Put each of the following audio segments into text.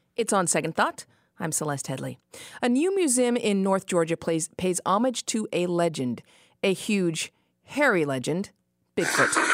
It's On Second Thought. I'm Celeste Headley. A new museum in North Georgia pays homage to a legend, a huge, hairy legend, Bigfoot.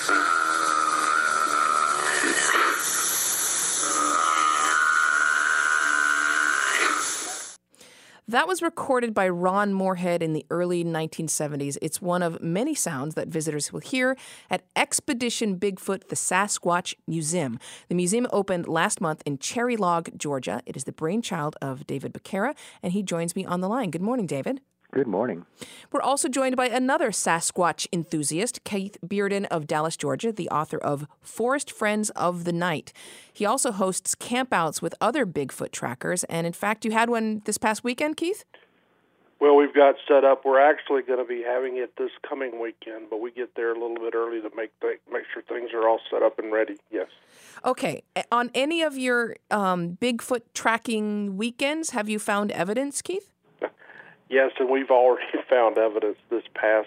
That was recorded by Ron Moorhead in the early 1970s. It's one of many sounds that visitors will hear at Expedition Bigfoot, the Sasquatch Museum. The museum opened last month in Cherry Log, Georgia. It is the brainchild of David Becerra, and he joins me on the line. Good morning, David. Good morning. We're also joined by another Sasquatch enthusiast, Keith Bearden of Dallas, Georgia, the author of Forest Friends of the Night. He also hosts campouts with other Bigfoot trackers, and in fact, you had one this past weekend, Keith? Well, we've got set up. We're actually going to be having it this coming weekend, but we get there a little bit early to make sure things are all set up and ready, yes. Okay. On any of your Bigfoot tracking weekends, have you found evidence, Keith? Yes, and we've already found evidence this past,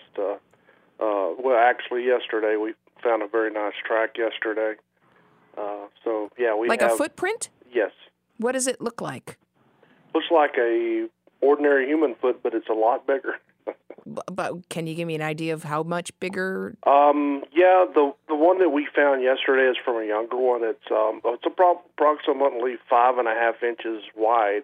yesterday. We found a very nice track yesterday. We Like have... a footprint? Yes. What does it look like? Looks like a ordinary human foot, but it's a lot bigger. But can you give me an idea of how much bigger? The one that we found yesterday is from a younger one. It's approximately 5.5 inches wide,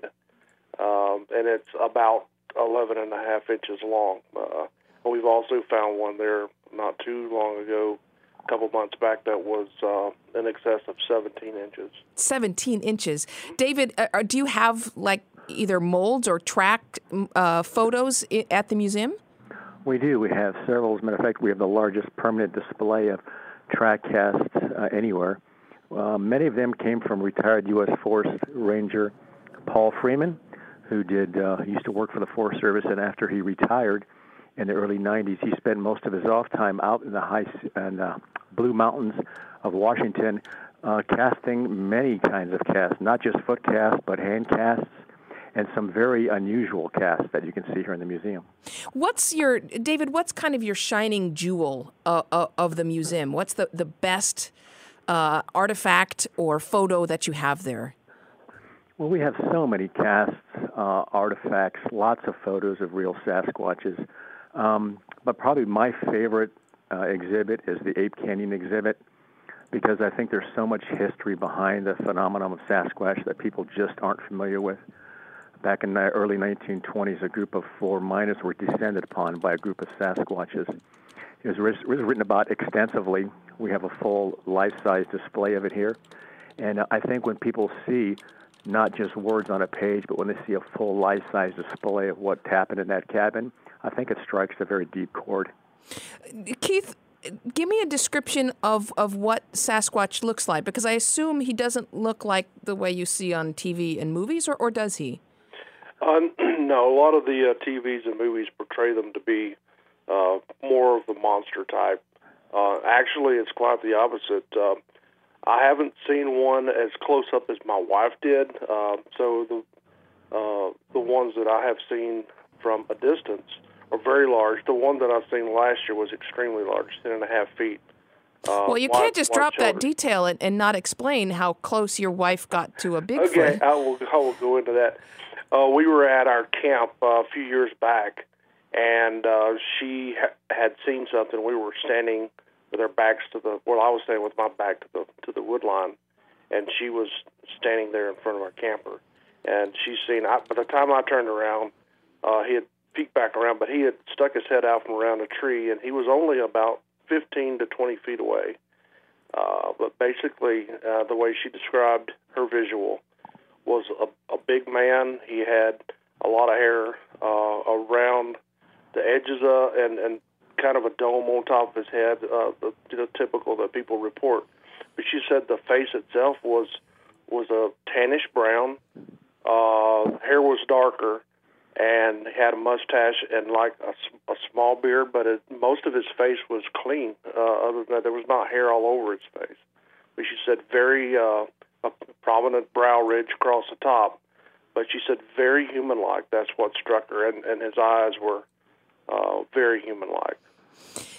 and it's about 11.5 inches long. We've also found one there not too long ago, a couple months back, that was in excess of 17 inches. 17 inches. David, do you have either molds or tracked photos at the museum? We do. We have several. As a matter of fact, we have the largest permanent display of track casts anywhere. Many of them came from retired U.S. Forest Ranger Paul Freeman, who used to work for the Forest Service, and after he retired in the early 90s, he spent most of his off time out in the Blue Mountains of Washington, casting many kinds of casts, not just foot casts, but hand casts, and some very unusual casts that you can see here in the museum. David, what's kind of your shining jewel of the museum? What's the best artifact or photo that you have there? Well, we have so many casts, artifacts, lots of photos of real Sasquatches. But probably my favorite exhibit is the Ape Canyon exhibit, because I think there's so much history behind the phenomenon of Sasquatch that people just aren't familiar with. Back in the early 1920s, a group of 4 miners were descended upon by a group of Sasquatches. It was written about extensively. We have a full life-size display of it here. And I think when people see not just words on a page, but when they see a full life-size display of what happened in that cabin, I think it strikes a very deep chord. Keith, give me a description of what Sasquatch looks like, because I assume he doesn't look like the way you see on TV and movies, or does he? No, a lot of the TVs and movies portray them to be more of the monster type. Actually, it's quite the opposite. I haven't seen one as close up as my wife did, so the ones that I have seen from a distance are very large. The one that I've seen last year was extremely large, 10.5 feet. Well, you can't just drop that detail and not explain how close your wife got to a Bigfoot. Okay, I will go into that. We were at our camp a few years back, and she had seen something. We were standing with our backs to I was standing with my back to the wood line, and she was standing there in front of our camper. And she's seen, by the time I turned around, he had peeked back around, but he had stuck his head out from around a tree, and he was only about 15 to 20 feet away. But basically, the way she described her visual was a big man. He had a lot of hair around the edges and kind of a dome on top of his head, typical that people report. But she said the face itself was a tannish brown, hair was darker, and had a mustache and like a small beard, but most of his face was clean. Other than that, there was not hair all over his face. But she said very a prominent brow ridge across the top. But she said very human-like. That's what struck her, and his eyes were very human-like.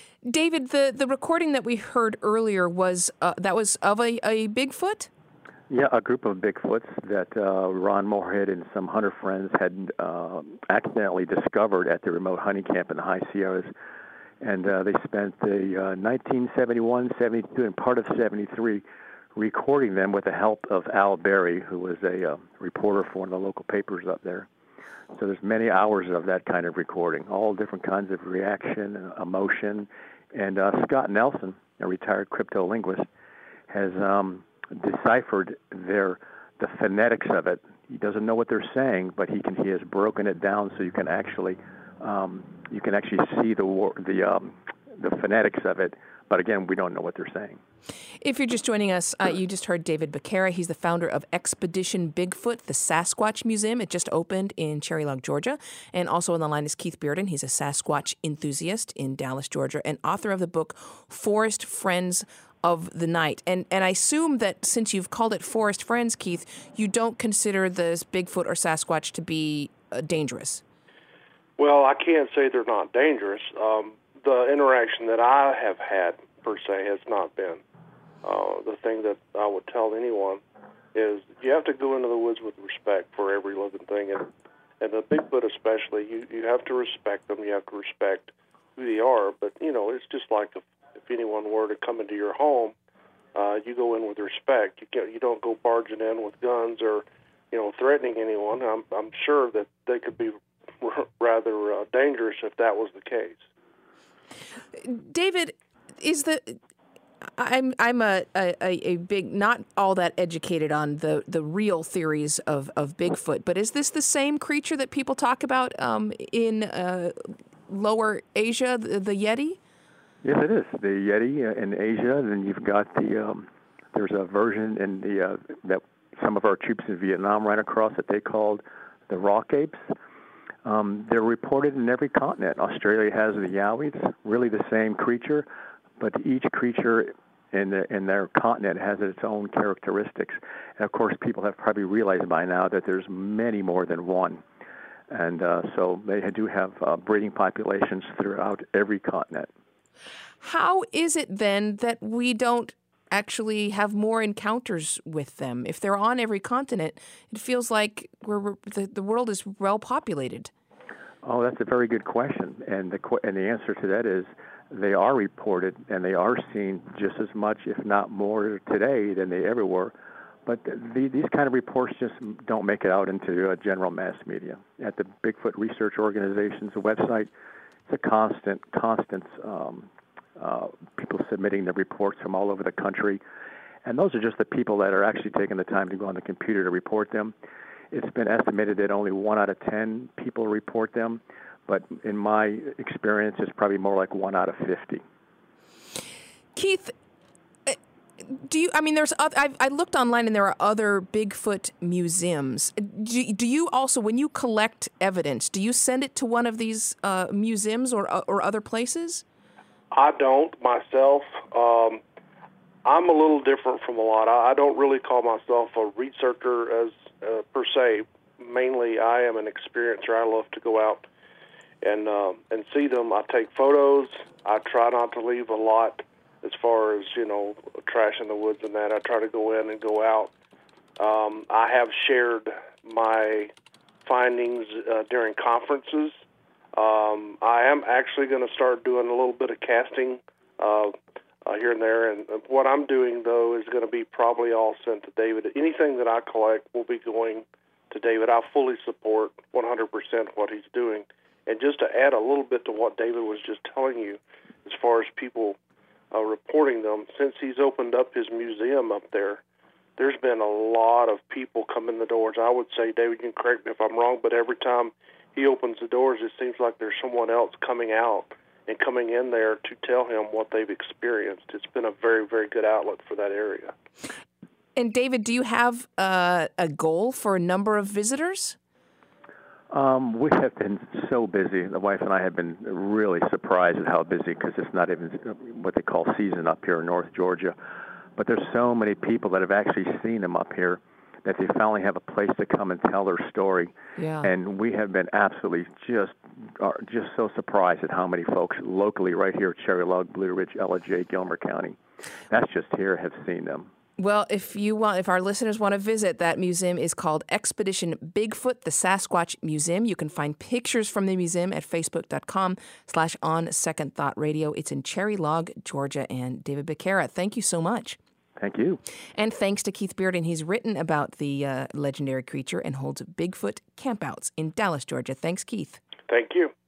David, the recording that we heard earlier was that was of a Bigfoot? Yeah, a group of Bigfoots that Ron Moorhead and some hunter friends had accidentally discovered at the remote hunting camp in the High Sierras. And they spent the 1971, 72, and part of 73 recording them with the help of Al Berry, who was a reporter for one of the local papers up there. So there's many hours of that kind of recording, all different kinds of reaction and emotion. And Scott Nelson, a retired cryptolinguist, has deciphered the phonetics of it. He doesn't know what they're saying, but he has broken it down so you can actually see the phonetics of it. But again, we don't know what they're saying. If you're just joining us, you just heard David Becerra. He's the founder of Expedition Bigfoot, the Sasquatch Museum. It just opened in Cherry Log, Georgia. And also on the line is Keith Bearden. He's a Sasquatch enthusiast in Dallas, Georgia, and author of the book Forest Friends of the Night. And I assume that since you've called it Forest Friends, Keith, you don't consider this Bigfoot or Sasquatch to be dangerous. Well, I can't say they're not dangerous. The interaction that I have had, per se, has not been. The thing that I would tell anyone is you have to go into the woods with respect for every living thing. And the Bigfoot especially, you have to respect them. You have to respect who they are. But, it's just like if anyone were to come into your home, you go in with respect. You don't go barging in with guns or, threatening anyone. I'm sure that they could be rather dangerous if that was the case. David, I'm a big, not all that educated on the real theories of Bigfoot, but is this the same creature that people talk about in Lower Asia, the Yeti? Yes, it is. The Yeti in Asia, and then you've got there's a version in that some of our troops in Vietnam ran across that they called the rock apes. They're reported in every continent. Australia has the yowies, really the same creature, but each creature in their continent has its own characteristics. And of course, people have probably realized by now that there's many more than one. And so they do have breeding populations throughout every continent. How is it then that we don't actually have more encounters with them? If they're on every continent, it feels like the world is well populated. Oh, that's a very good question, and the answer to that is they are reported and they are seen just as much, if not more, today than they ever were. But these kind of reports just don't make it out into general mass media. At the Bigfoot Research Organization's website, it's a constant people submitting their reports from all over the country. And those are just the people that are actually taking the time to go on the computer to report them. It's been estimated that only 1 out of 10 people report them. But in my experience, it's probably more like 1 out of 50. Keith, I looked online and there are other Bigfoot museums. Do you also, when you collect evidence, do you send it to one of these museums or other places? I don't myself. I'm a little different from a lot. I don't really call myself a researcher as per se. Mainly, I am an experiencer. I love to go out and see them. I take photos. I try not to leave a lot as far as, trash in the woods and that. I try to go in and go out. I have shared my findings during conferences. I am actually going to start doing a little bit of casting here and there, and what I'm doing, though, is going to be probably all sent to David. Anything that I collect will be going to David. I fully support 100% what he's doing. And just to add a little bit to what David was just telling you, as far as people reporting them, since he's opened up his museum up there, there's been a lot of people come in the doors. I would say, David, you can correct me if I'm wrong, but every time he opens the doors, it seems like there's someone else coming out and coming in there to tell him what they've experienced. It's been a very, very good outlet for that area. And David, do you have a goal for a number of visitors? We have been so busy. The wife and I have been really surprised at how busy, because it's not even what they call season up here in North Georgia. But there's so many people that have actually seen them up here that they finally have a place to come and tell their story. Yeah. And we have been absolutely just so surprised at how many folks locally right here at Cherry Log, Blue Ridge, Ellijay, Gilmer County, that's just here, have seen them. Well, if our listeners want to visit, that museum is called Expedition Bigfoot, the Sasquatch Museum. You can find pictures from the museum at facebook.com/onsecondthoughtradio. It's in Cherry Log, Georgia. And David Becerra, thank you so much. Thank you. And thanks to Keith Bearden. He's written about the legendary creature and holds Bigfoot campouts in Dallas, Georgia. Thanks, Keith. Thank you.